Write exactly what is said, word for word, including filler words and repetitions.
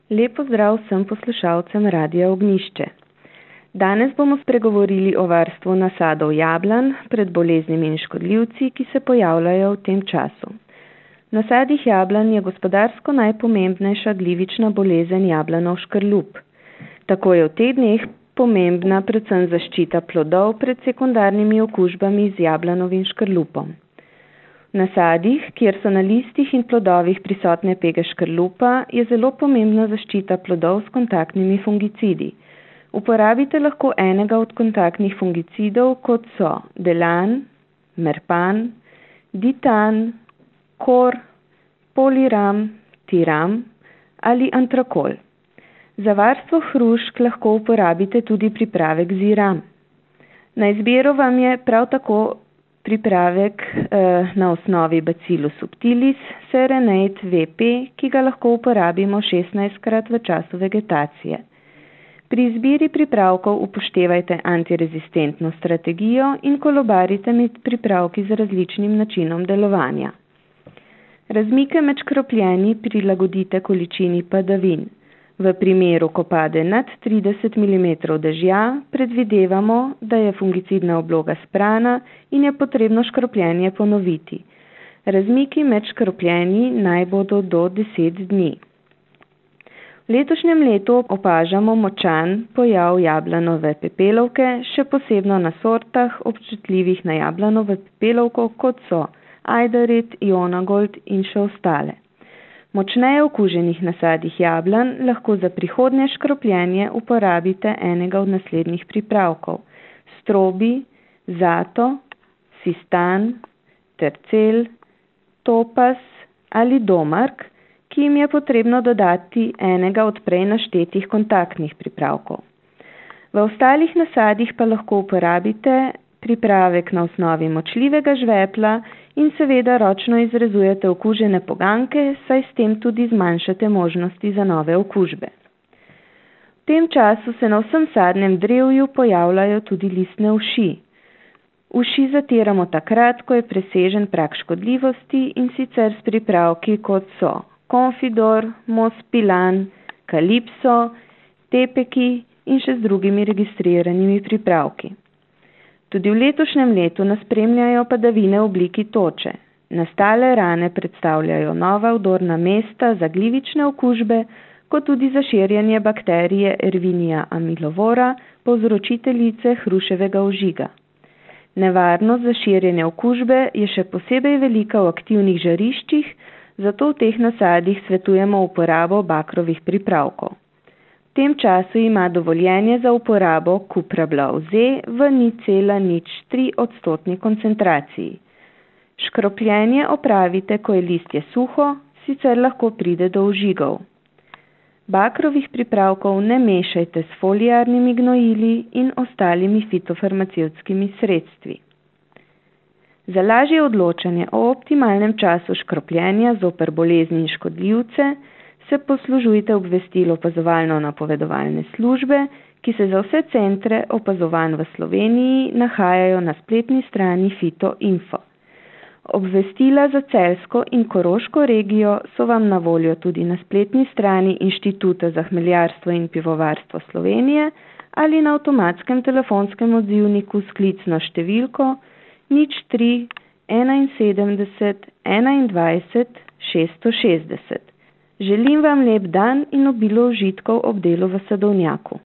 Lep pozdrav vsem poslušalcem Radia Ognjišče. Danes bomo spregovorili o varstvu nasadov jablan pred boleznimi in škodljivci, ki se pojavljajo v tem času. V nasadih jablan je gospodarsko najpomembnejša glivična bolezen jablanov škrlup. Tako je v teh dneh pomembna predvsem zaščita plodov pred sekundarnimi okužbami z jablanovim škrlupom. V nasadih, kjer so na listih in plodovih prisotne pege škrlupa, je zelo pomembna zaščita plodov s kontaktnimi fungicidi. Uporabite lahko enega od kontaktnih fungicidov, kot so Delan, Merpan, Ditan, Kor, Poliram, Tiram ali Antrakol. Za varstvo hrušk lahko uporabite tudi pripravek Ziram. Na izbiro vam je prav tako pripravek eh, na osnovi Bacillus subtilis Serenade V P, ki ga lahko uporabimo šestnajstkrat v času vegetacije. Pri izbiri pripravkov upoštevajte antirezistentno strategijo in kolobarite med pripravki z različnim načinom delovanja. Razmike med škropljeni prilagodite količini padavin. V primeru, ko pade nad trideset milimetrov dežja, predvidevamo, da je fungicidna obloga sprana in je potrebno škropljenje ponoviti. Razmiki med škropljenji naj bodo do deset dni. V letošnjem letu opažamo močan pojav jablanove pepelovke, še posebno na sortah občutljivih na jablanove pepelovko, kot so Ajdarit, Ionagold in še ostale. Močneje okuženih nasadih jablan lahko za prihodnje škropljenje uporabite enega od naslednjih pripravkov: Strobi, Zato, Sistan, Tercel, Topaz ali Domark, ki jim je potrebno dodati enega od prej naštetih kontaktnih pripravkov. V ostalih nasadih pa lahko uporabite pripravek na osnovi močljivega žvepla in seveda ročno izrezujete okužene poganke, saj s tem tudi zmanjšate možnosti za nove okužbe. V tem času se na vsem sadnem drevju pojavljajo tudi listne uši. Uši zatiramo takrat, ko je presežen prag škodljivosti, in sicer s pripravki, kot so Confidor, Mospilan, Kalipso, Tepeki in še z drugimi registriranimi pripravki. Tudi v letošnjem letu nas spremljajo padavine v obliki toče. Nastale rane predstavljajo nova vdorna mesta za glivične okužbe, kot tudi za širjenje bakterije Erwinia amylovora, povzročiteljice hruševega ožiga. Nevarnost za širjenje okužbe je še posebej velika v aktivnih žariščih, zato v teh nasadih svetujemo uporabo bakrovih pripravkov. V tem času ima dovoljenje za uporabo Cuprablav Z v nič cela nič tri odstotni koncentraciji. Škropljenje opravite, ko je listje suho, sicer lahko pride do ožigov. Bakrovih pripravkov ne mešajte s foliarnimi gnojili in ostalimi fitofarmacevtskimi sredstvi. Za lažje odločanje o optimalnem času škropljenja zoper bolezni in škodljivce se poslužujte obvestil opazovalno-napovedovalne službe, ki se za vse centre opazovanj v Sloveniji nahajajo na spletni strani Fitoinfo. Obvestila za Celjsko in Koroško regijo so vam na voljo tudi na spletni strani Inštituta za hmeljarstvo in pivovarstvo Slovenije ali na avtomatskem telefonskem odzivniku s klicno številko nič tri enainsedemdeset enaindvajset šeststo šestdeset. Želim vam lep dan in obilo užitkov ob delu v sadovnjaku.